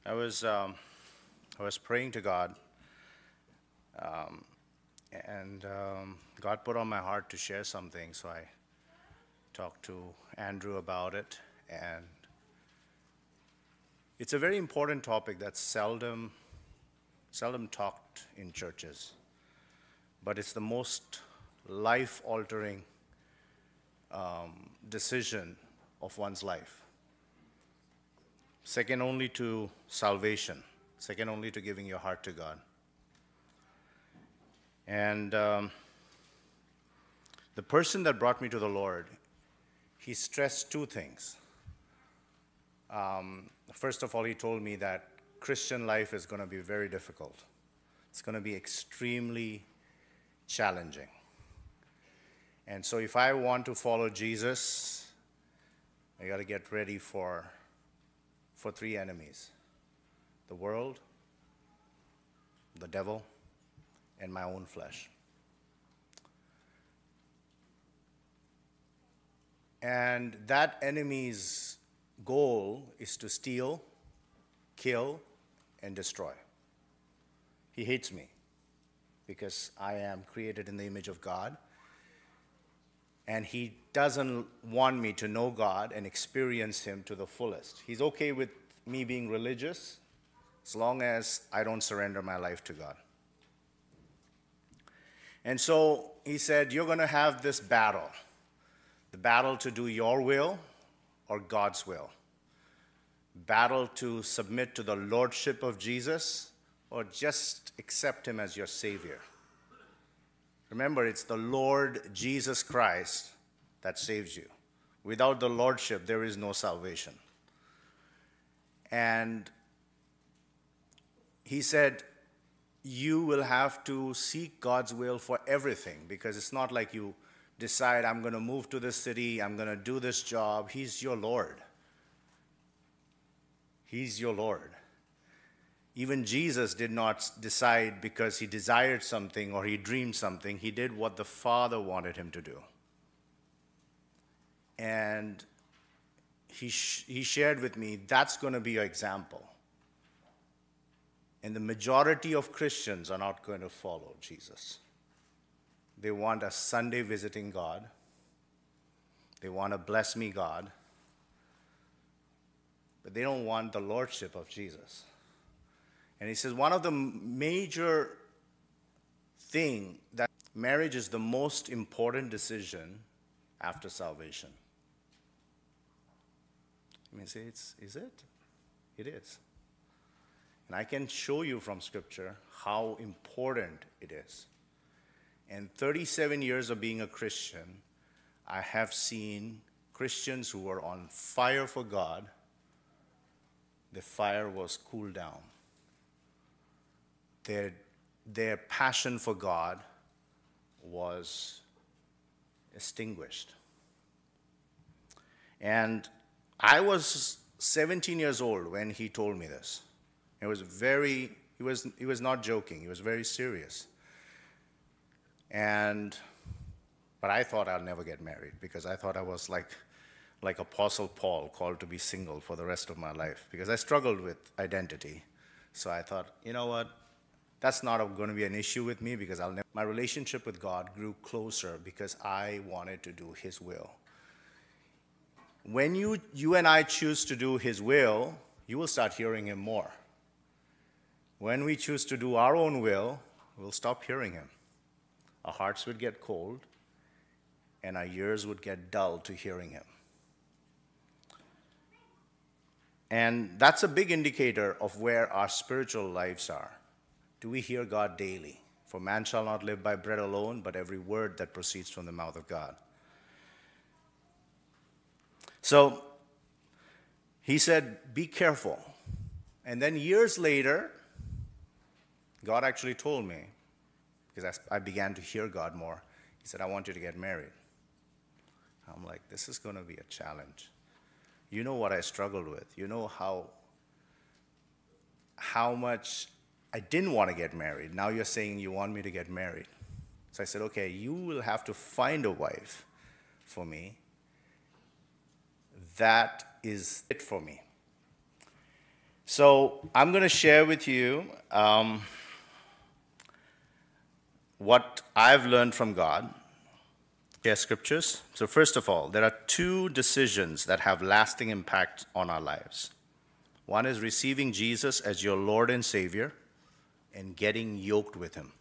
I was um, I was praying to God, and God put on my heart to share something. So I talked to Andrew about it, and it's a very important topic that's seldom talked in churches, but it's the most life-altering decision of one's life, second only to salvation, second only to giving your heart to God. And the person that brought me to the Lord, he stressed two things. First of all, he told me that Christian life is going to be very difficult. It's going to be extremely challenging. And so if I want to follow Jesus, I got to get ready for three enemies: the world, the devil, and my own flesh. And that enemy's goal is to steal, kill, and destroy. He hates me because I am created in the image of God. And he doesn't want me to know God and experience him to the fullest. He's okay with me being religious as long as I don't surrender my life to God. And so he said, you're going to have this battle, the battle to do your will or God's will, battle to submit to the lordship of Jesus or just accept him as your Savior. Remember, it's the Lord Jesus Christ that saves you. Without the lordship, there is no salvation. And he said, you will have to seek God's will for everything, because it's not like you decide, I'm going to move to this city, I'm going to do this job. He's your Lord. He's your Lord. Even Jesus did not decide because he desired something or he dreamed something. He did what the Father wanted him to do. And he shared with me, that's going to be your example. And the majority of Christians are not going to follow Jesus. They want a Sunday visiting God. They want a bless me God. But they don't want the lordship of Jesus. And he says one of the major thing that marriage is the most important decision after salvation. I mean, say is it? It is. And I can show you from Scripture how important it is. In 37 years of being a Christian, I have seen Christians who were on fire for God. The fire was cooled down. Their passion for God was extinguished. And I was 17 years old when he told me this. He was not joking. He was very serious. But I thought I'll never get married because I thought I was like Apostle Paul, called to be single for the rest of my life, because I struggled with identity. So I thought, you know what? That's not going to be an issue with me, because my relationship with God grew closer because I wanted to do his will. When you and I choose to do his will, you will start hearing him more. When we choose to do our own will, we'll stop hearing him. Our hearts would get cold, and our ears would get dull to hearing him. And that's a big indicator of where our spiritual lives are. Do we hear God daily? For man shall not live by bread alone, but every word that proceeds from the mouth of God. So he said, be careful. And then years later, God actually told me, because I began to hear God more, he said, I want you to get married. I'm like, this is going to be a challenge. You know what I struggled with. You know how much I didn't want to get married. Now you're saying you want me to get married. So I said, okay, you will have to find a wife for me that is it for me. So I'm going to share with you what I've learned from God. Share scriptures. So first of all, there are two decisions that have lasting impact on our lives. One is receiving Jesus as your Lord and Savior and getting yoked with him.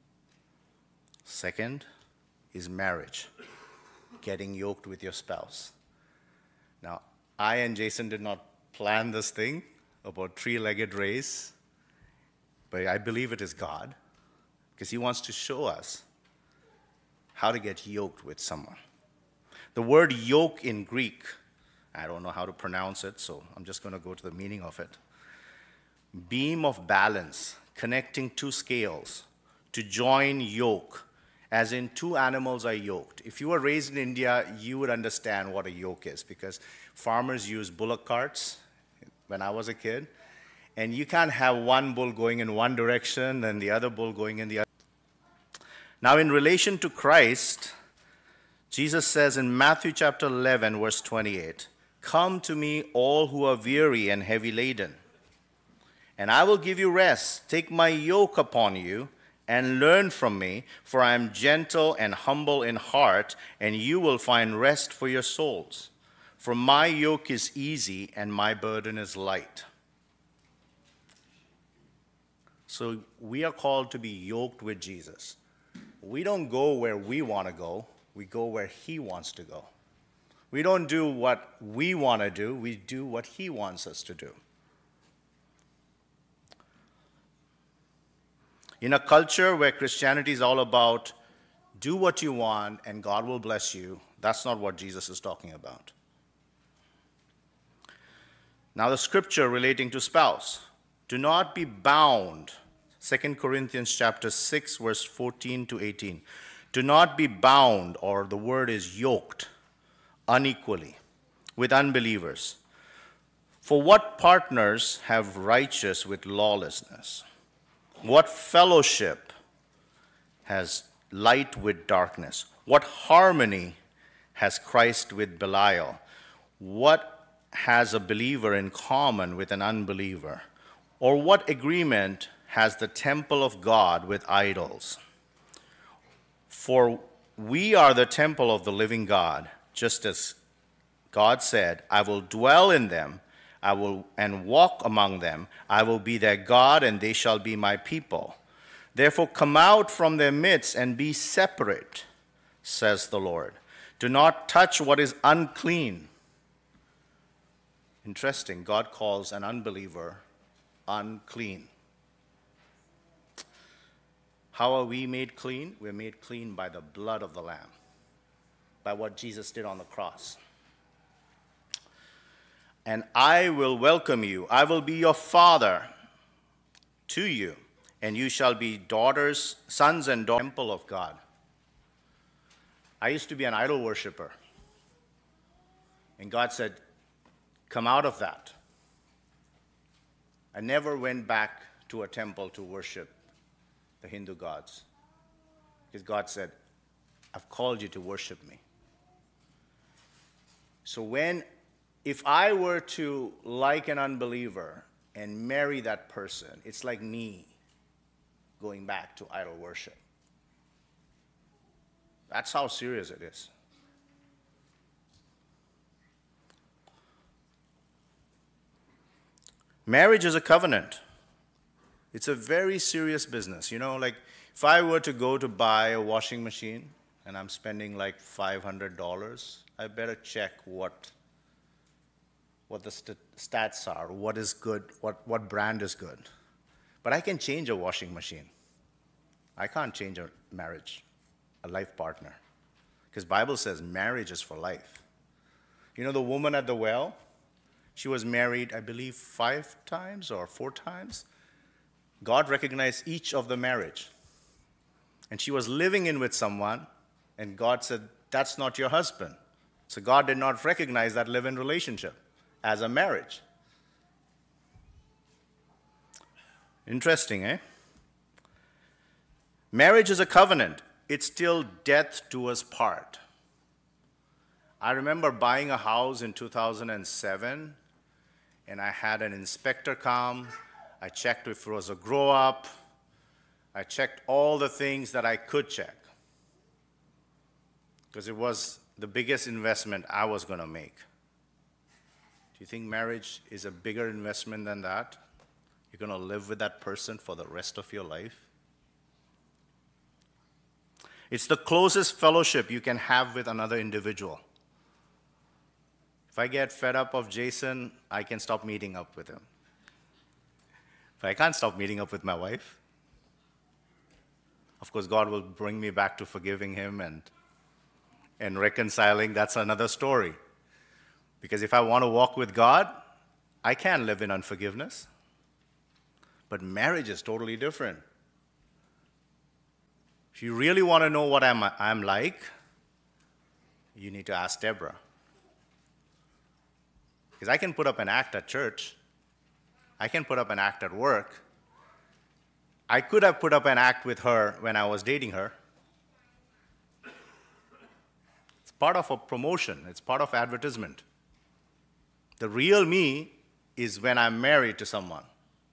Second is marriage, getting yoked with your spouse. Now, I and Jason did not plan this thing about three-legged race, but I believe it is God, because he wants to show us how to get yoked with someone. The word yoke in Greek, I don't know how to pronounce it, so I'm just going to go to the meaning of it. Beam of balance, connecting two scales, to join yoke, as in two animals are yoked. If you were raised in India, you would understand what a yoke is, because farmers use bullock carts when I was a kid, and you can't have one bull going in one direction and the other bull going in the other. Now, in relation to Christ, Jesus says in Matthew chapter 11, verse 28, "Come to me, all who are weary and heavy laden, and I will give you rest. Take my yoke upon you and learn from me, for I am gentle and humble in heart, and you will find rest for your souls. For my yoke is easy and my burden is light." So we are called to be yoked with Jesus. We don't go where we want to go. We go where he wants to go. We don't do what we want to do. We do what he wants us to do. In a culture where Christianity is all about do what you want and God will bless you, that's not what Jesus is talking about. Now the scripture relating to spouse. Do not be bound. 2 Corinthians chapter 6, verse 14 to 18. Do not be bound, or the word is yoked, unequally with unbelievers. For what partners have righteous with lawlessness? What fellowship has light with darkness? What harmony has Christ with Belial? What has a believer in common with an unbeliever? Or what agreement has the temple of God with idols? For we are the temple of the living God, just as God said, "I will dwell in them, I will and walk among them. I will be their God, and they shall be my people. Therefore come out from their midst and be separate, says the Lord. Do not touch what is unclean." Interesting, God calls an unbeliever unclean. How are we made clean? We're made clean by the blood of the Lamb, by what Jesus did on the cross. "And I will welcome you. I will be your father to you, and you shall be daughters, sons and daughters, temple of God." I used to be an idol worshiper. And God said, "Come out of that." I never went back to a temple to worship the Hindu gods, because God said, "I've called you to worship me." So if I were to like an unbeliever and marry that person, it's like me going back to idol worship. That's how serious it is. Marriage is a covenant. It's a very serious business. You know, like if I were to go to buy a washing machine and I'm spending like $500, I better check what the stats are, what is good, what brand is good. But I can change a washing machine. I can't change a marriage, a life partner. Because Bible says marriage is for life. You know the woman at the well? She was married, I believe, 5 times or 4 times. God recognized each of the marriage. And she was living in with someone, and God said, "That's not your husband." So God did not recognize that live-in relationship as a marriage. Interesting, eh? Marriage is a covenant. It's till death do us part. I remember buying a house in 2007, and I had an inspector come. I checked if it was a grow-up. I checked all the things that I could check, because it was the biggest investment I was going to make. Do you think marriage is a bigger investment than that? You're going to live with that person for the rest of your life? It's the closest fellowship you can have with another individual. If I get fed up of Jason, I can stop meeting up with him. But I can't stop meeting up with my wife. Of course, God will bring me back to forgiving him and reconciling. That's another story. Because if I want to walk with God, I can't live in unforgiveness. But marriage is totally different. If you really want to know what I'm like, you need to ask Deborah. Because I can put up an act at church. I can put up an act at work. I could have put up an act with her when I was dating her. It's part of a promotion. It's part of advertisement. The real me is when I'm married to someone.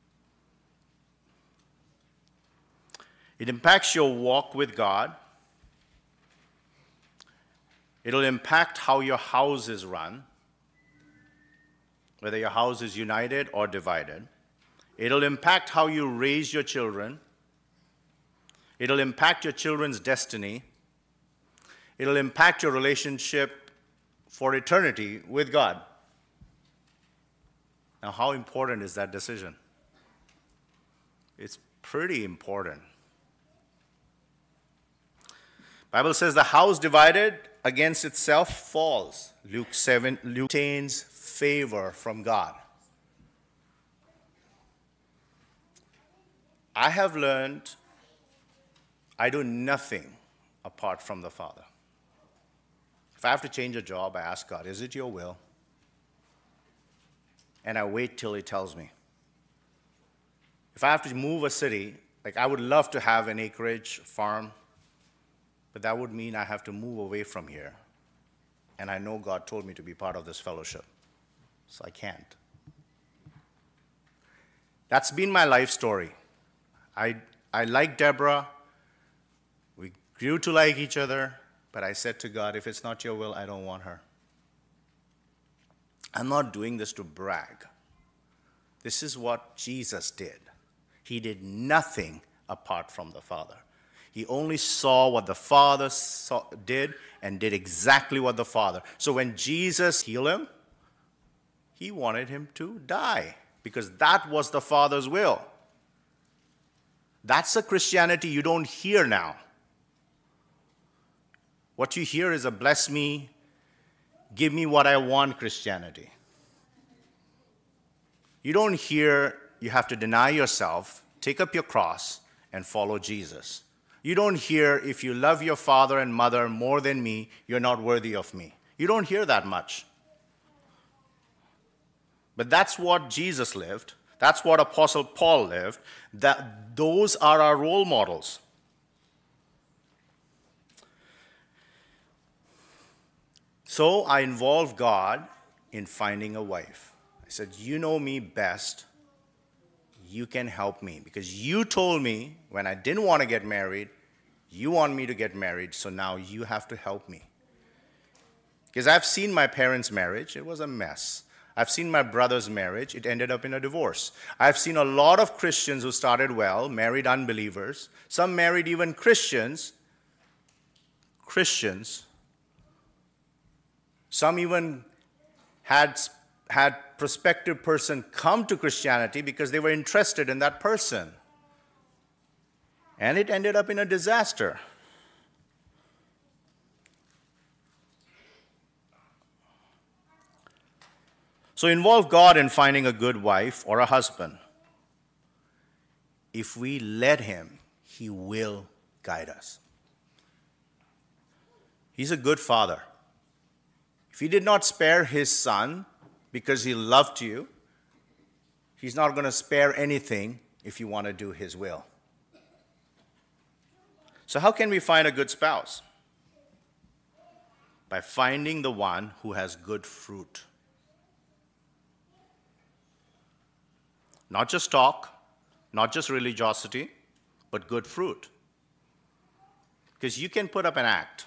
It impacts your walk with God. It'll impact how your house is run, whether your house is united or divided. It'll impact how you raise your children. It'll impact your children's destiny. It'll impact your relationship for eternity with God. Now, how important is that decision? It's pretty important. Bible says the house divided against itself falls. Luke obtains favor from God. I have learned I do nothing apart from the Father. If I have to change a job, I ask God, is it your will? And I wait till he tells me. If I have to move a city, like I would love to have an acreage farm, but that would mean I have to move away from here. And I know God told me to be part of this fellowship, so I can't. That's been my life story. I like Deborah. We grew to like each other, but I said to God, if it's not your will, I don't want her. I'm not doing this to brag. This is what Jesus did. He did nothing apart from the Father. He only saw what the Father did and did exactly what the Father. So when Jesus healed him, he wanted him to die because that was the Father's will. That's a Christianity you don't hear now. What you hear is a bless me, give me what I want Christianity. You don't hear you have to deny yourself, take up your cross, and follow Jesus. You don't hear if you love your father and mother more than me, you're not worthy of me. You don't hear that much. But that's what Jesus lived. That's what Apostle Paul lived. Those are our role models. So I involved God in finding a wife. I said, you know me best. You can help me. Because you told me when I didn't want to get married, you want me to get married, so now you have to help me. Because I've seen my parents' marriage. It was a mess. I've seen my brother's marriage. It ended up in a divorce. I've seen a lot of Christians who started well, married unbelievers. Some married even Christians. Some even had prospective person come to Christianity because they were interested in that person. And it ended up in a disaster. So involve God in finding a good wife or a husband. If we let him, he will guide us. He's a good father. If he did not spare his son because he loved you, he's not going to spare anything if you want to do his will. So how can we find a good spouse? By finding the one who has good fruit. Not just talk, not just religiosity, but good fruit. Because you can put up an act,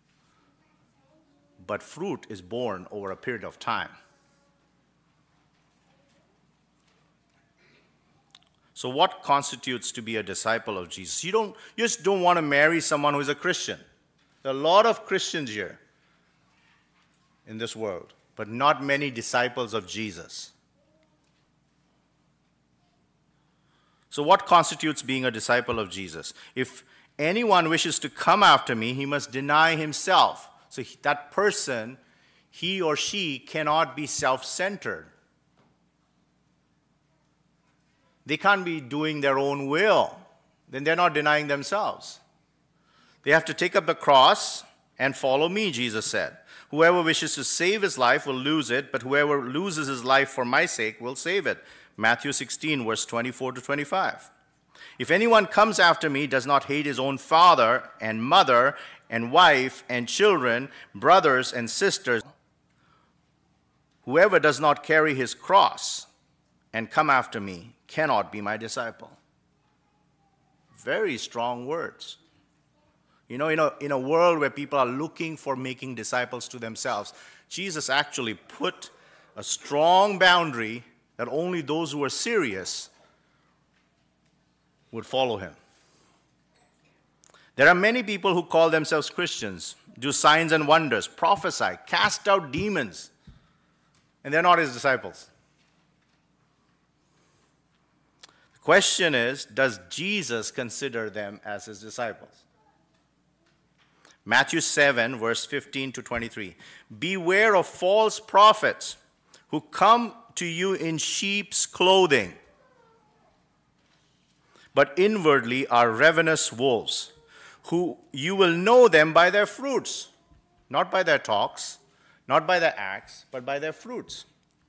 but fruit is born over a period of time. So what constitutes to be a disciple of Jesus? You just don't want to marry someone who is a Christian. There are a lot of Christians here in this world, but not many disciples of Jesus. So what constitutes being a disciple of Jesus? If anyone wishes to come after me, he must deny himself. So that person, he or she cannot be self-centered. They can't be doing their own will. Then they're not denying themselves. They have to take up the cross and follow me, Jesus said. Whoever wishes to save his life will lose it, but whoever loses his life for my sake will save it. Matthew 16, verse 24 to 25. If anyone comes after me, does not hate his own father and mother and wife and children, brothers and sisters, whoever does not carry his cross and come after me cannot be my disciple. Very strong words. In a world where people are looking for making disciples to themselves, Jesus actually put a strong boundary that only those who are serious would follow him. There are many people who call themselves Christians, do signs and wonders, prophesy, cast out demons, and they're not his disciples. The question is, does Jesus consider them as his disciples? Matthew 7, verse 15 to 23. Beware of false prophets who come to you in sheep's clothing, but inwardly are ravenous wolves, who you will know them by their fruits, not by their talks, not by their acts, but by their fruits.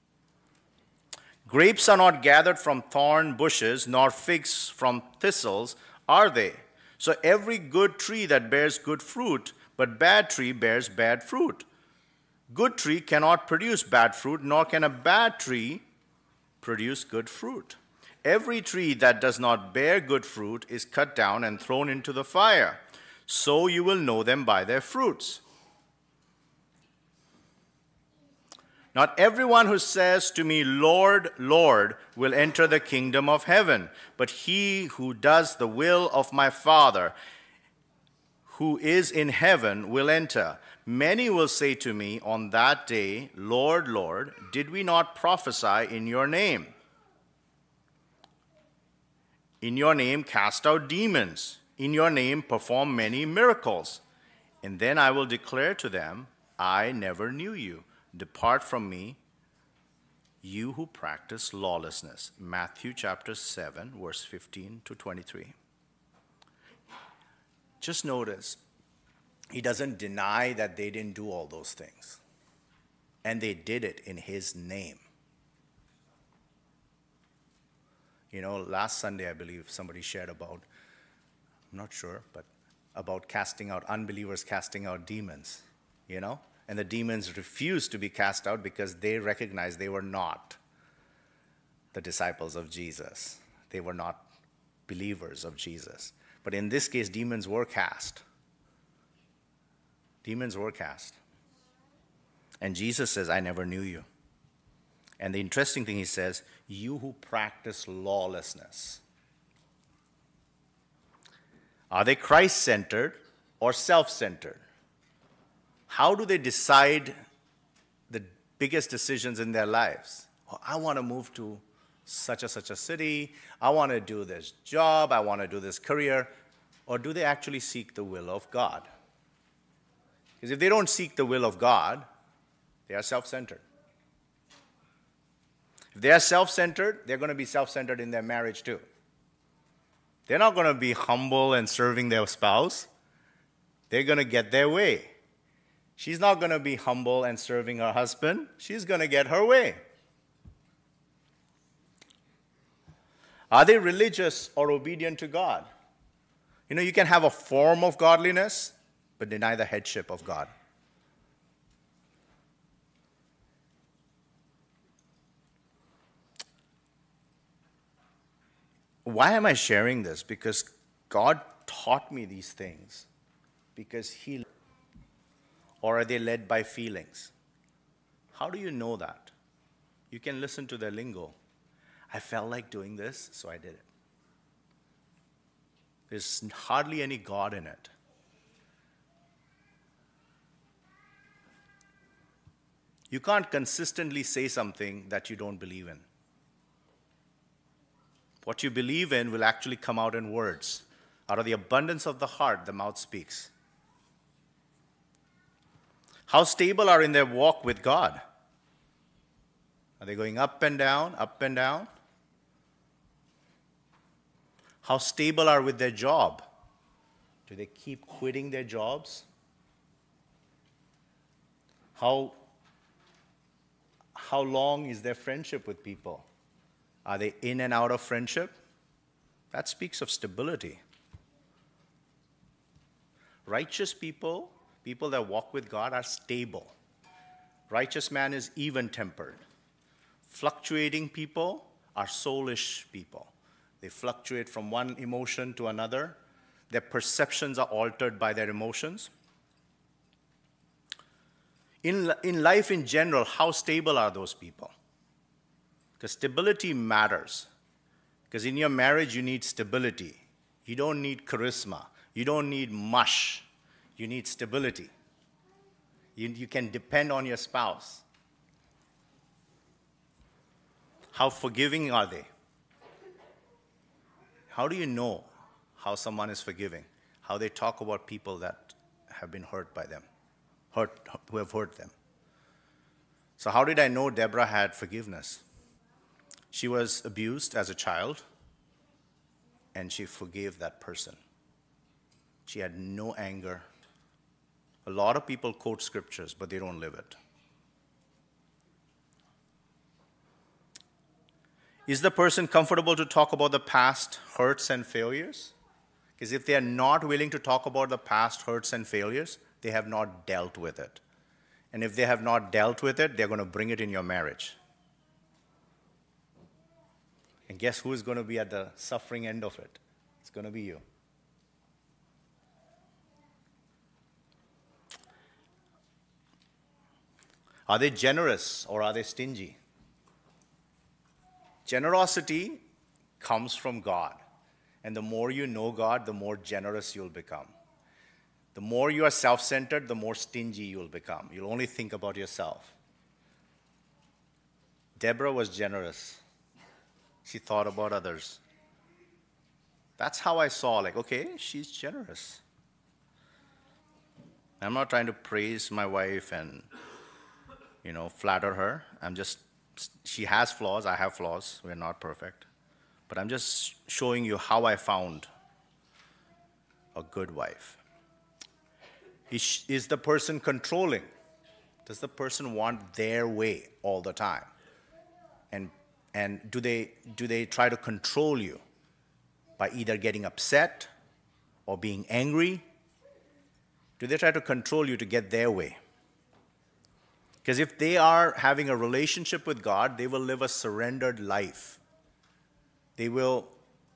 Grapes are not gathered from thorn bushes, nor figs from thistles, are they? So every good tree that bears good fruit, but bad tree bears bad fruit. Good tree cannot produce bad fruit, nor can a bad tree produce good fruit. Every tree that does not bear good fruit is cut down and thrown into the fire. So you will know them by their fruits. Not everyone who says to me, Lord, Lord, will enter the kingdom of heaven, but he who does the will of my Father who is in heaven will enter. Many will say to me on that day, Lord, Lord, did we not prophesy in your name? In your name cast out demons. In your name perform many miracles. And then I will declare to them, I never knew you. Depart from me, you who practice lawlessness. Matthew chapter 7, verse 15 to 23. Just notice, he doesn't deny that they didn't do all those things. And they did it in his name. Last Sunday, I believe, somebody shared about, I'm not sure, but about unbelievers casting out demons, And the demons refused to be cast out because they recognized they were not the disciples of Jesus. They were not believers of Jesus. But in this case, demons were cast. Demons were cast. And Jesus says, I never knew you. And the interesting thing he says, you who practice lawlessness. Are they Christ-centered or self-centered? How do they decide the biggest decisions in their lives? Oh, I want to move to such a city. I want to do this job. I want to do this career. Or do they actually seek the will of God? Because if they don't seek the will of God, they are self-centered. If they are self-centered, they're going to be self-centered in their marriage too. They're not going to be humble and serving their spouse. They're going to get their way. She's not going to be humble and serving her husband. She's going to get her way. Are they religious or obedient to God? You can have a form of godliness, but deny the headship of God. why am I sharing this? Because God taught me these things. Because or are they led by feelings? How do you know that? You can listen to their lingo. I felt like doing this, so I did it. There's hardly any God in it. You can't consistently say something that you don't believe in. What you believe in will actually come out in words. Out of the abundance of the heart, the mouth speaks. How stable are in their walk with God? Are they going up and down, up and down? How stable are with their job? Do they keep quitting their jobs? How long is their friendship with people? Are they in and out of friendship? That speaks of stability. Righteous people, people that walk with God, are stable. Righteous man is even-tempered. Fluctuating people are soulish people. They fluctuate from one emotion to another. Their perceptions are altered by their emotions. In life in general, how stable are those people? Because stability matters. Because in your marriage, you need stability. You don't need charisma. You don't need mush. You need stability. You can depend on your spouse. How forgiving are they? How do you know how someone is forgiving? How they talk about people that have been hurt by them, who have hurt them. So how did I know Deborah had forgiveness? She was abused as a child, and she forgave that person. She had no anger. A lot of people quote scriptures, but they don't live it. Is the person comfortable to talk about the past hurts and failures? Because if they are not willing to talk about the past hurts and failures, they have not dealt with it. And if they have not dealt with it, they're going to bring it in your marriage. And guess who is going to be at the suffering end of it? It's going to be you. Are they generous or are they stingy? Generosity comes from God. And the more you know God, the more generous you'll become. The more you are self-centered, the more stingy you'll become. You'll only think about yourself. Deborah was generous. She thought about others. That's how I saw, like, okay, she's generous. I'm not trying to praise my wife and, flatter her. She has flaws, I have flaws. We're not perfect. But I'm just showing you how I found a good wife. Is the person controlling? Does the person want their way all the time? And do they try to control you by either getting upset or being angry? Do they try to control you to get their way? Because if they are having a relationship with God, they will live a surrendered life. They will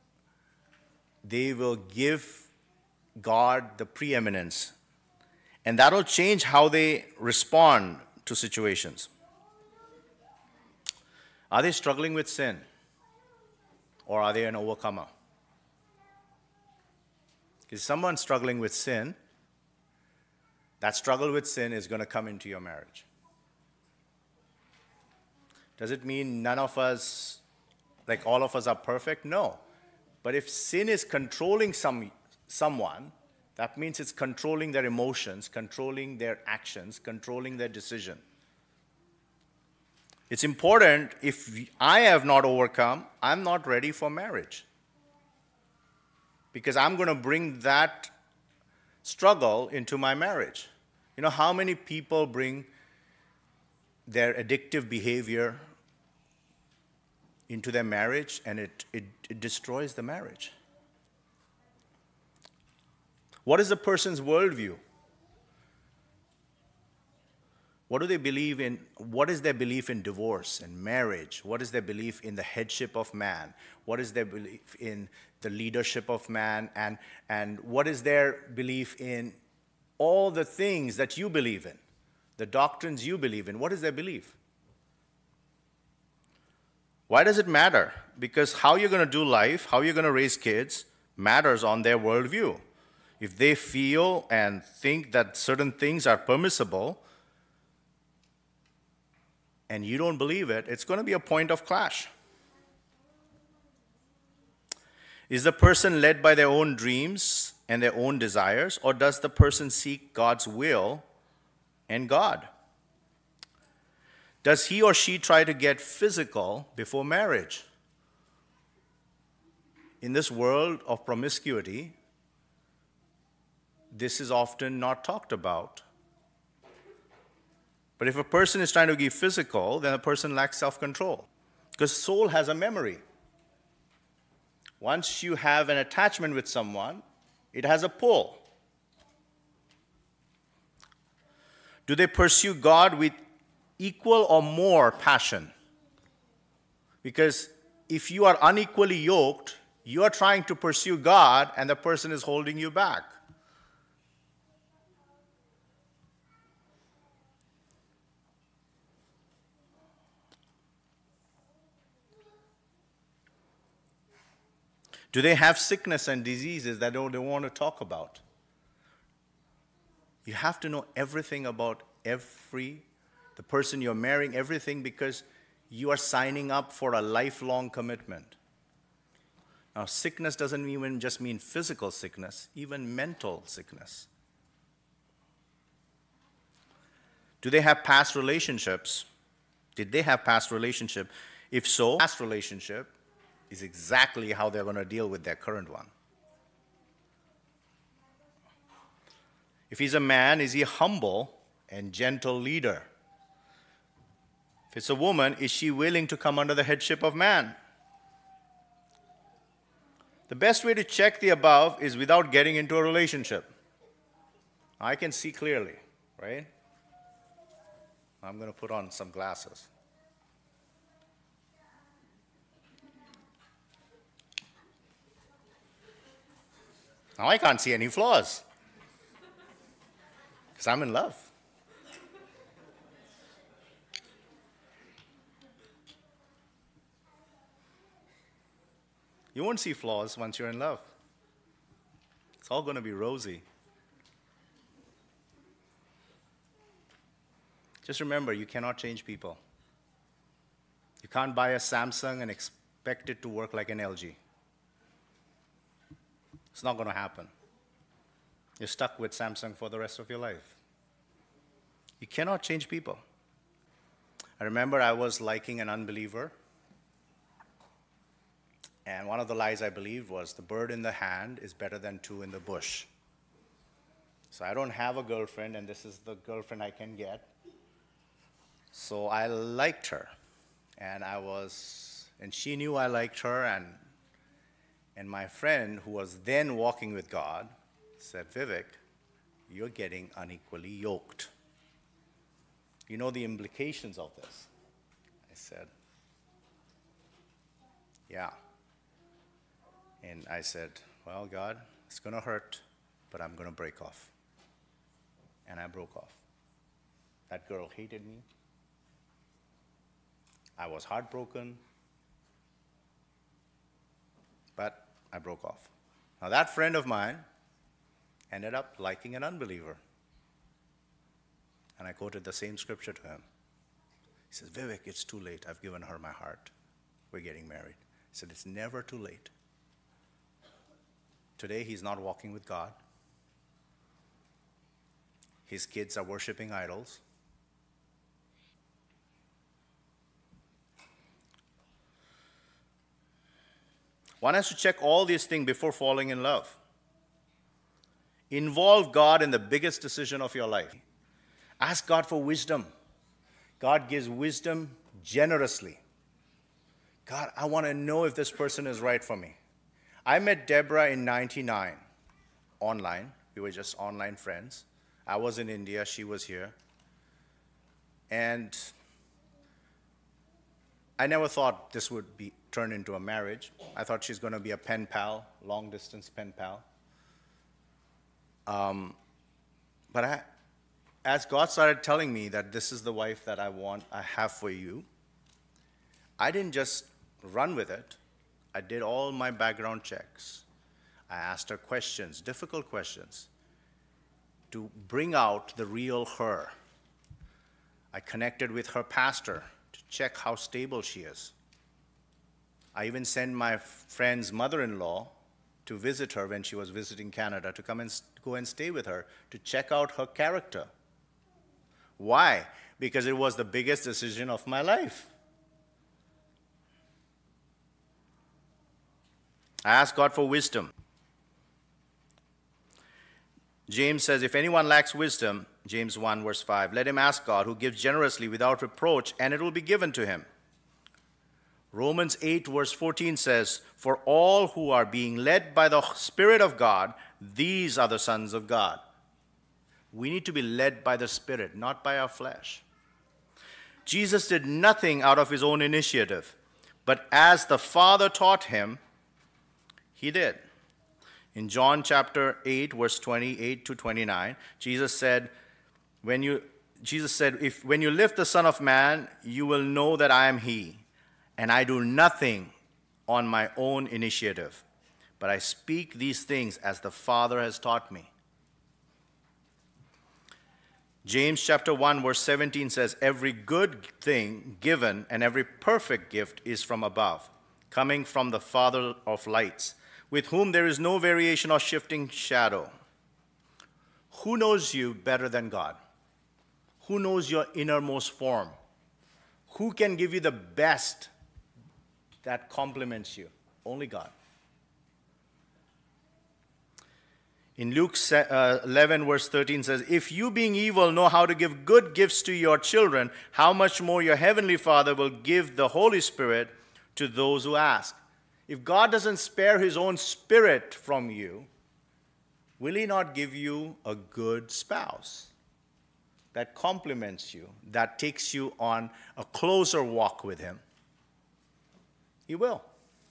give God the preeminence. And that will change how they respond to situations. Are they struggling with sin? Or are they an overcomer? If someone's struggling with sin, that struggle with sin is going to come into your marriage. Does it mean none of us, like all of us, are perfect? No. But if sin is controlling someone, that means it's controlling their emotions, controlling their actions, controlling their decision. It's important. If I have not overcome, I'm not ready for marriage. Because I'm going to bring that struggle into my marriage. You know how many people bring their addictive behavior into their marriage, and it destroys the marriage. What is the person's worldview? What do they believe in? What is their belief in divorce and marriage? What is their belief in the headship of man? What is their belief in the leadership of man? And what is their belief in all the things that you believe in, the doctrines you believe in? What is their belief? Why does it matter? Because how you're going to do life, how you're going to raise kids, matters on their worldview. If they feel and think that certain things are permissible, and you don't believe it, it's going to be a point of clash. Is the person led by their own dreams and their own desires, or does the person seek God's will and God? Does he or she try to get physical before marriage? In this world of promiscuity, this is often not talked about. But if a person is trying to be physical, then a person lacks self-control. Because soul has a memory. Once you have an attachment with someone, it has a pull. Do they pursue God with equal or more passion? Because if you are unequally yoked, you are trying to pursue God and the person is holding you back. Do they have sickness and diseases that they don't want to talk about? You have to know everything about the person you're marrying, everything, because you are signing up for a lifelong commitment. Now, sickness doesn't even just mean physical sickness, even mental sickness. Do they have past relationships? Did they have past relationship? If so, past relationship is exactly how they're going to deal with their current one. If he's a man, is he a humble and gentle leader? If it's a woman, is she willing to come under the headship of man? The best way to check the above is without getting into a relationship. I can see clearly, right? I'm going to put on some glasses. Now I can't see any flaws because I'm in love. You won't see flaws once you're in love. It's all going to be rosy. Just remember, you cannot change people. You can't buy a Samsung and expect it to work like an LG. It's not going to happen. You're stuck with Samsung for the rest of your life. You cannot change people. I remember I was liking an unbeliever, and one of the lies I believed was the bird in the hand is better than two in the bush. So I don't have a girlfriend, and this is the girlfriend I can get. So I liked her, and she knew I liked her, and my friend, who was then walking with God, said, Vivek, you're getting unequally yoked. You know the implications of this? I said, yeah. And I said, well, God, it's going to hurt, but I'm going to break off. And I broke off. That girl hated me. I was heartbroken, but I broke off. Now that friend of mine ended up liking an unbeliever. And I quoted the same scripture to him. He says, Vivek, it's too late. I've given her my heart. We're getting married. I said, it's never too late. Today he's not walking with God. His kids are worshiping idols. One has to check all these things before falling in love. Involve God in the biggest decision of your life. Ask God for wisdom. God gives wisdom generously. God, I want to know if this person is right for me. I met Deborah in '99, online. We were just online friends. I was in India, she was here. And I never thought this would be turned into a marriage. I thought she's going to be a pen pal, long-distance pen pal. But as God started telling me that this is the wife that I have for you, I didn't just run with it. I did all my background checks. I asked her questions, difficult questions, to bring out the real her. I connected with her pastor to check how stable she is. I even sent my friend's mother-in-law to visit her when she was visiting Canada, to come and go and stay with her to check out her character. Why? Because it was the biggest decision of my life. I asked God for wisdom. James says, if anyone lacks wisdom, James 1 verse 5, let him ask God, who gives generously without reproach, and it will be given to him. Romans 8 verse 14 says, for all who are being led by the Spirit of God, these are the sons of God. We need to be led by the Spirit, not by our flesh. Jesus did nothing out of his own initiative, but as the Father taught him, he did. In John chapter 8, verse 28 to 29, Jesus said, when you lift the Son of Man, you will know that I am he, and I do nothing on my own initiative, but I speak these things as the Father has taught me. James chapter 1, verse 17 says, every good thing given and every perfect gift is from above, coming from the Father of lights, with whom there is no variation or shifting shadow. Who knows you better than God? Who knows your innermost form? Who can give you the best that complements you? Only God. In Luke 11, verse 13 says, if you being evil know how to give good gifts to your children, how much more your heavenly Father will give the Holy Spirit to those who ask. If God doesn't spare his own Spirit from you, will he not give you a good spouse that complements you, that takes you on a closer walk with him? He will.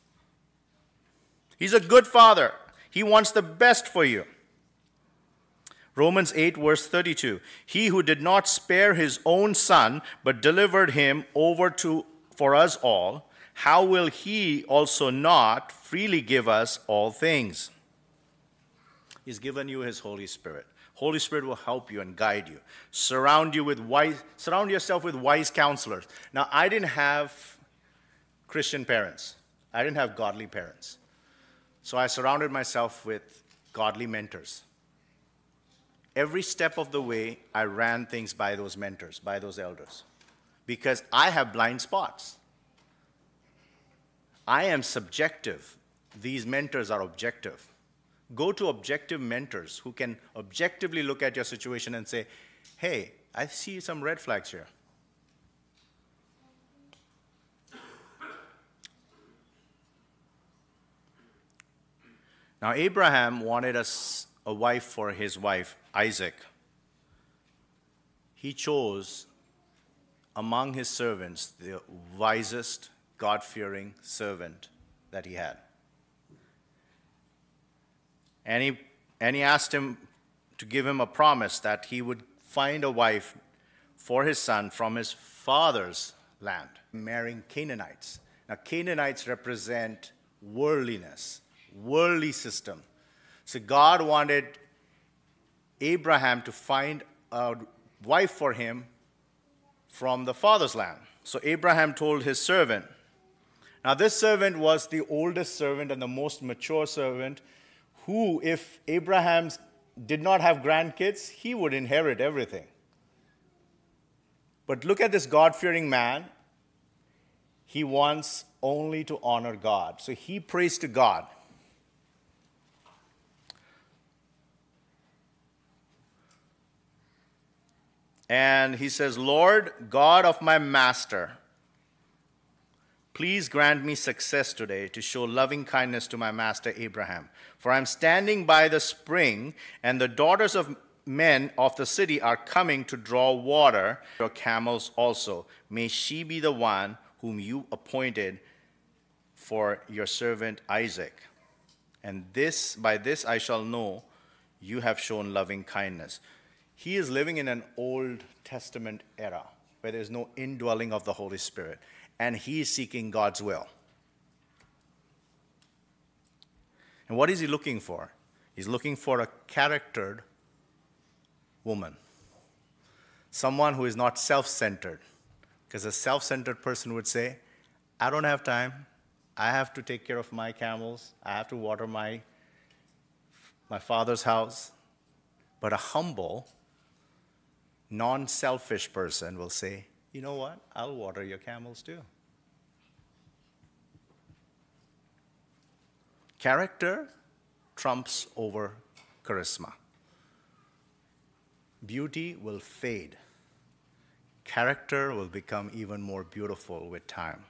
He's a good Father. He wants the best for you. Romans 8, verse 32. He who did not spare his own Son, but delivered him over for us all, how will he also not freely give us all things? He's given you his Holy Spirit. Holy Spirit will help you and guide you. Surround yourself with wise counselors. Now, I didn't have Christian parents. I didn't have godly parents. So I surrounded myself with godly mentors. Every step of the way, I ran things by those mentors, by those elders, because I have blind spots. I am subjective. These mentors are objective. Go to objective mentors who can objectively look at your situation and say, hey, I see some red flags here. Now, Abraham wanted a wife for his wife, Isaac. He chose among his servants the wisest, God-fearing servant that he had. And he asked him to give him a promise that he would find a wife for his son from his father's land, marrying Canaanites. Now, Canaanites represent worldliness, worldly system. So God wanted Abraham to find a wife for him from the father's land. So Abraham told his servant. Now, this servant was the oldest servant and the most mature servant who, if Abraham did not have grandkids, he would inherit everything. But look at this God-fearing man. He wants only to honor God. So he prays to God. And he says, Lord, God of my master, please grant me success today to show loving kindness to my master Abraham. For I am standing by the spring, and the daughters of men of the city are coming to draw water, your camels also. May she be the one whom you appointed for your servant Isaac. And by this I shall know you have shown loving kindness. He is living in an Old Testament era where there is no indwelling of the Holy Spirit, and he is seeking God's will. And what is he looking for? He's looking for a charactered woman, someone who is not self-centered, because a self-centered person would say, I don't have time. I have to take care of my camels. I have to water my father's house. But a humble, non-selfish person will say, you know what? I'll water your camels too. Character trumps over charisma. Beauty will fade. Character will become even more beautiful with time.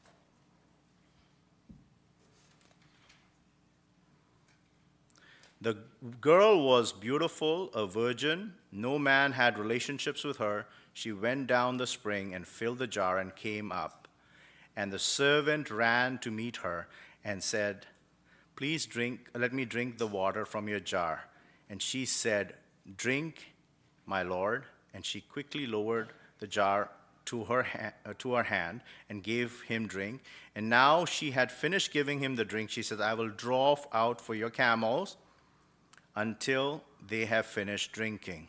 The girl was beautiful, a virgin. No man had relationships with her. She went down the spring and filled the jar and came up. And the servant ran to meet her and said, please let me drink the water from your jar. And she said, drink, my lord. And she quickly lowered the jar to her hand and gave him drink. And now she had finished giving him the drink. She said, I will draw out for your camels until they have finished drinking.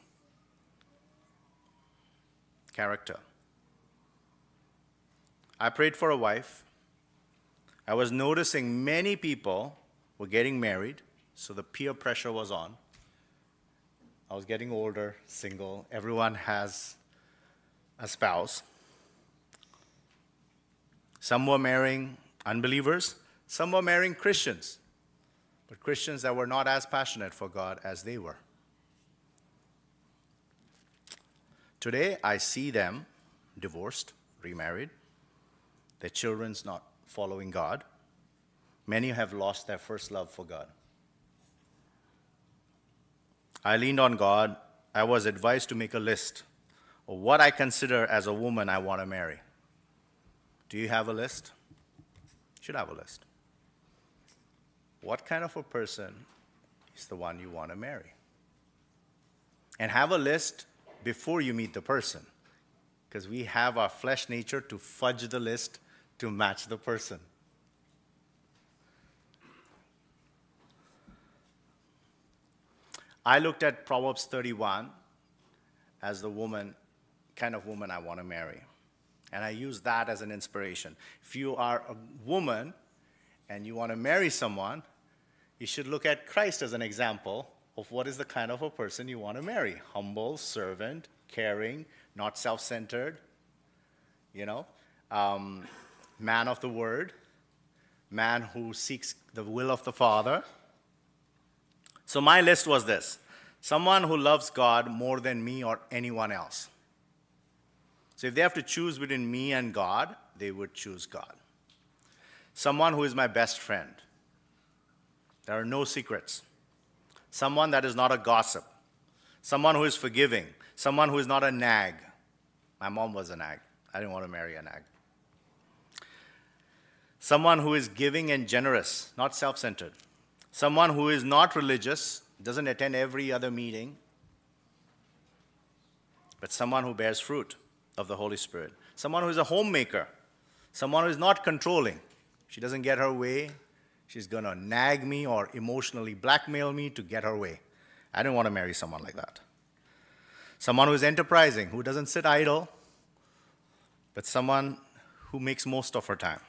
Character. I prayed for a wife. I was noticing many people were getting married, so the peer pressure was on. I was getting older, single. Everyone has a spouse. Some were marrying unbelievers. Some were marrying Christians, but Christians that were not as passionate for God as they were. Today, I see them divorced, remarried. Their children's not following God. Many have lost their first love for God. I leaned on God. I was advised to make a list of what I consider as a woman I want to marry. Do you have a list? You should have a list. What kind of a person is the one you want to marry? And have a list before you meet the person, because we have our flesh nature to fudge the list to match the person. I looked at Proverbs 31 as the kind of woman I want to marry. And I use that as an inspiration. If you are a woman and you want to marry someone, you should look at Christ as an example of what is the kind of a person you want to marry. Humble, servant, caring, not self-centered, man of the word, man who seeks the will of the Father. So my list was this: someone who loves God more than me or anyone else. So if they have to choose between me and God, they would choose God. Someone who is my best friend. There are no secrets. Someone that is not a gossip. Someone who is forgiving. Someone who is not a nag. My mom was a nag. I didn't want to marry a nag. Someone who is giving and generous, not self-centered. Someone who is not religious, doesn't attend every other meeting, but someone who bears fruit of the Holy Spirit. Someone who is a homemaker. Someone who is not controlling. She doesn't get her way. She's going to nag me or emotionally blackmail me to get her way. I don't want to marry someone like that. Someone who is enterprising, who doesn't sit idle, but someone who makes most of her time.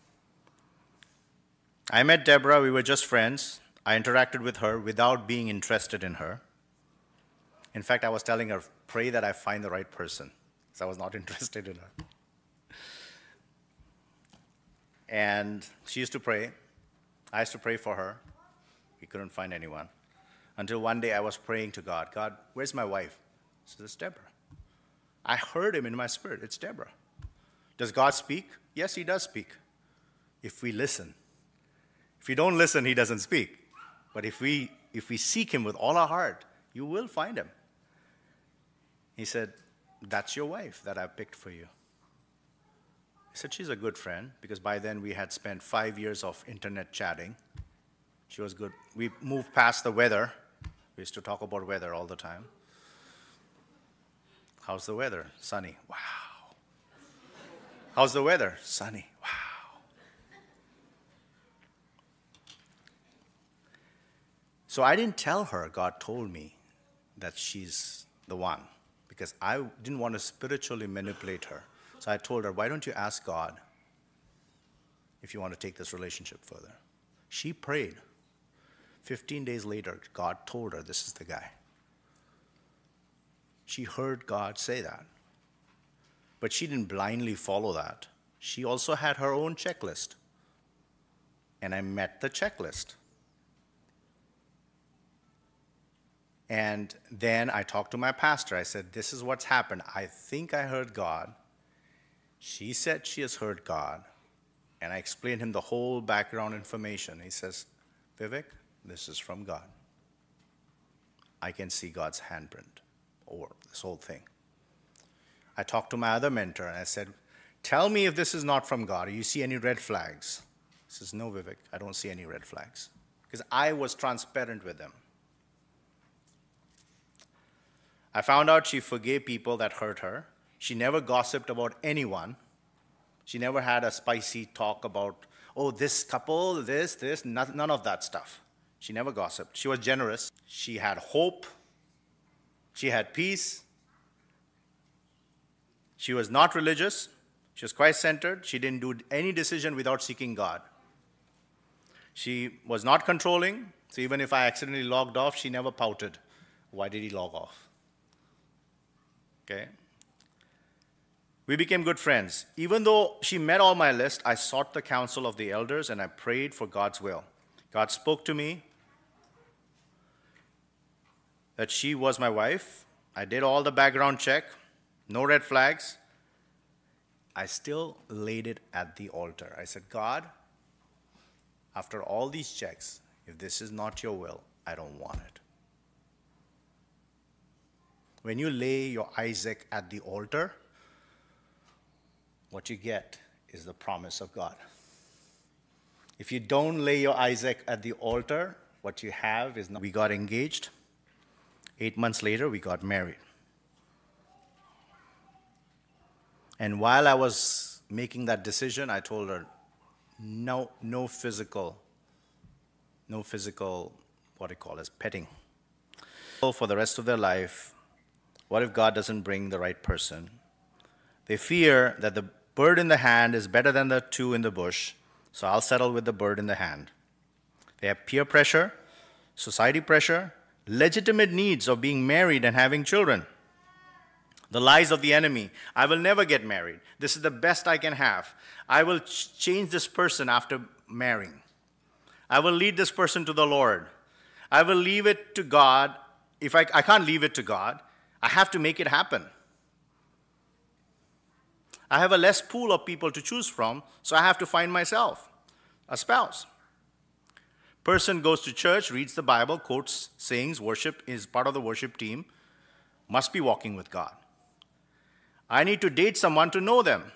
I met Deborah. We were just friends. I interacted with her without being interested in her. In fact, I was telling her, pray that I find the right person, because I was not interested in her. And she used to pray. I used to pray for her. We couldn't find anyone. Until one day I was praying to God, God, where's my wife? He says, it's Deborah. I heard him in my spirit. It's Deborah. Does God speak? Yes, he does speak, if we listen. If you don't listen, he doesn't speak. But if we seek him with all our heart, you will find him. He said, that's your wife that I picked for you. I said, she's a good friend, because by then we had spent 5 years of internet chatting. She was good. We moved past the weather. We used to talk about weather all the time. How's the weather? Sunny. Wow. How's the weather? Sunny. Wow. So I didn't tell her God told me that she's the one, because I didn't want to spiritually manipulate her. So I told her, why don't you ask God if you want to take this relationship further? She prayed. 15 days later, God told her, this is the guy. She heard God say that. But she didn't blindly follow that. She also had her own checklist. And I met the checklist. And then I talked to my pastor. I said, this is what's happened. I think I heard God. She said she has heard God. And I explained him the whole background information. He says, Vivek, this is from God. I can see God's handprint over this whole thing. I talked to my other mentor and I said, tell me if this is not from God. Do you see any red flags? He says, no, Vivek, I don't see any red flags. Because I was transparent with them. I found out she forgave people that hurt her. She never gossiped about anyone. She never had a spicy talk about, oh, this couple, this, none of that stuff. She never gossiped. She was generous. She had hope. She had peace. She was not religious. She was Christ-centered. She didn't do any decision without seeking God. She was not controlling. So even if I accidentally logged off, she never pouted. Why did he log off? Okay. We became good friends. Even though she met all my list, I sought the counsel of the elders and I prayed for God's will. God spoke to me that she was my wife. I did all the background check, no red flags. I still laid it at the altar. I said, God, after all these checks, if this is not your will, I don't want it. When you lay your Isaac at the altar, what you get is the promise of God. If you don't lay your Isaac at the altar, what you have is, we got engaged. 8 months later, we got married. And while I was making that decision, I told her, no physical, what do you call it, petting. For the rest of their life, what if God doesn't bring the right person? They fear that the bird in the hand is better than the two in the bush, so I'll settle with the bird in the hand. They have peer pressure, society pressure, legitimate needs of being married and having children. The lies of the enemy. I will never get married. This is the best I can have. I will change this person after marrying. I will lead this person to the Lord. I will leave it to God. If I can't leave it to God, I have to make it happen. I have a less pool of people to choose from, so I have to find myself a spouse. Person goes to church, reads the Bible, quotes sayings, worship, is part of the worship team, must be walking with God. I need to date someone to know them.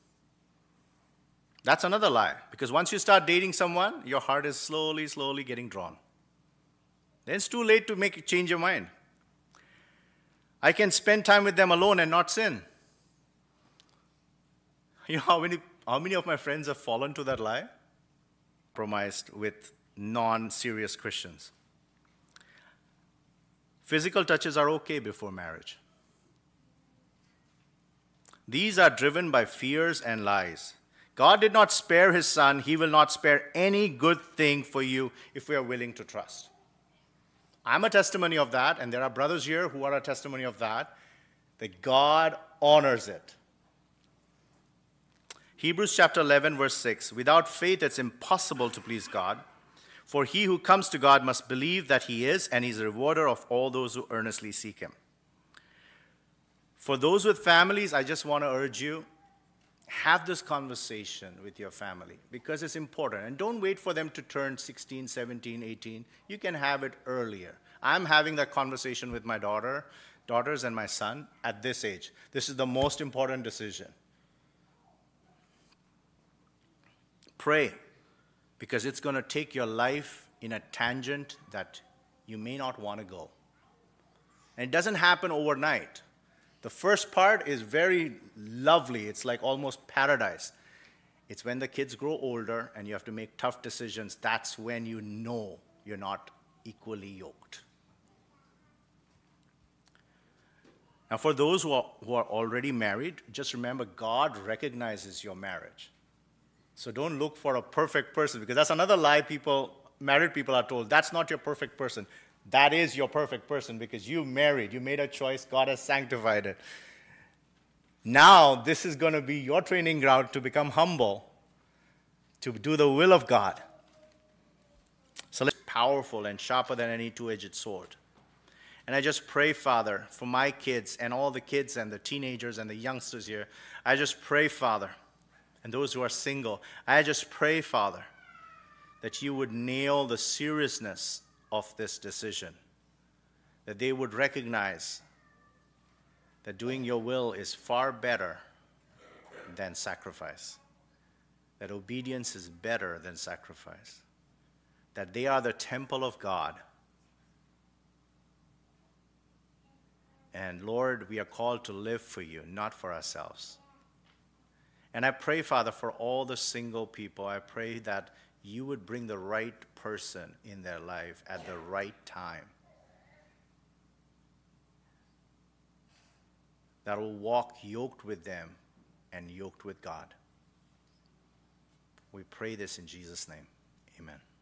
That's another lie, because once you start dating someone, your heart is slowly getting drawn. Then it's too late to change your mind. I can spend time with them alone and not sin. You know how many of my friends have fallen to that lie? Compromised with non-serious Christians. Physical touches are okay before marriage. These are driven by fears and lies. God did not spare his son. He will not spare any good thing for you if we are willing to trust. I'm a testimony of that, and there are brothers here who are a testimony of that God honors it. Hebrews chapter 11, verse 6. Without faith, it's impossible to please God. For he who comes to God must believe that he is, and he's a rewarder of all those who earnestly seek him. For those with families, I just want to urge you, have this conversation with your family because it's important. And don't wait for them to turn 16, 17, 18. You can have it earlier. I'm having that conversation with my daughter daughters and my son at this age. This is the most important decision. Pray, because it's going to take your life in a tangent that you may not want to go. And it doesn't happen overnight. The first part is very lovely. It's like almost paradise. It's when the kids grow older and you have to make tough decisions. That's when you know you're not equally yoked. Now, for those who are already married, just remember God recognizes your marriage. So don't look for a perfect person, because that's another lie married people are told. That's not your perfect person. That is your perfect person, because you married. You made a choice. God has sanctified it. Now, this is going to be your training ground to become humble, to do the will of God. So let's be powerful and sharper than any two-edged sword. And I just pray, Father, for my kids and all the kids and the teenagers and the youngsters here. I just pray, Father, and those who are single, I just pray, Father, that you would nail the seriousness of this decision, that they would recognize that doing your will is far better than sacrifice, that obedience is better than sacrifice, that they are the temple of God. And Lord, we are called to live for you, not for ourselves. And I pray, Father, for all the single people, I pray that you would bring the right person in their life at the right time, that will walk yoked with them and yoked with God. We pray this in Jesus' name. Amen.